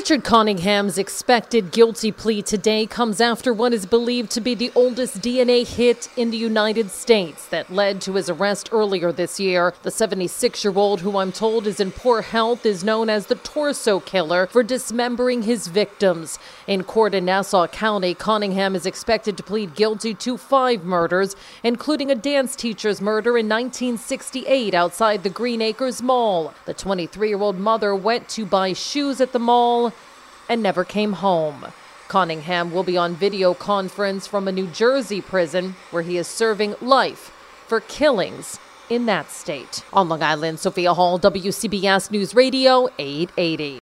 Richard Cunningham's expected guilty plea today comes after what is believed to be the oldest DNA hit in the United States that led to his arrest earlier this year. The 76-year-old, who I'm told is in poor health, is known as the torso killer for dismembering his victims. In court in Nassau County, Cunningham is expected to plead guilty to 5 murders, including a dance teacher's murder in 1968 outside the Green Acres Mall. The 23-year-old mother went to buy shoes at the mall and never came home. Cunningham will be on video conference from a New Jersey prison where he is serving life for killings in that state. On Long Island, Sophia Hall, WCBS News Radio 880.